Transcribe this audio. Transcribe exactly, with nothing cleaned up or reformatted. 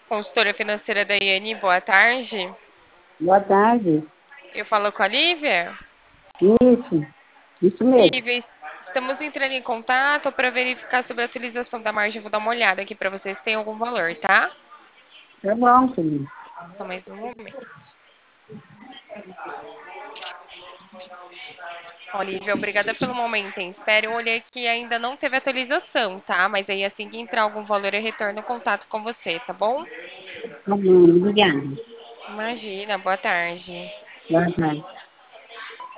Consultora financeira da Iane, boa tarde. Boa tarde. Eu falo com a Lívia. Isso, isso mesmo. Lívia, estamos entrando em contato para verificar sobre a utilização da margem. Vou dar uma olhada aqui para vocês se tem algum valor, tá? Tá bom, filho. Só mais um momento. Ó, Lívia, obrigada pelo momento em espera. Eu olhei que ainda não teve atualização, tá? Mas aí assim que entrar algum valor, eu retorno o contato com você, tá bom? Tá bom, obrigada. Imagina, boa tarde. Boa tarde.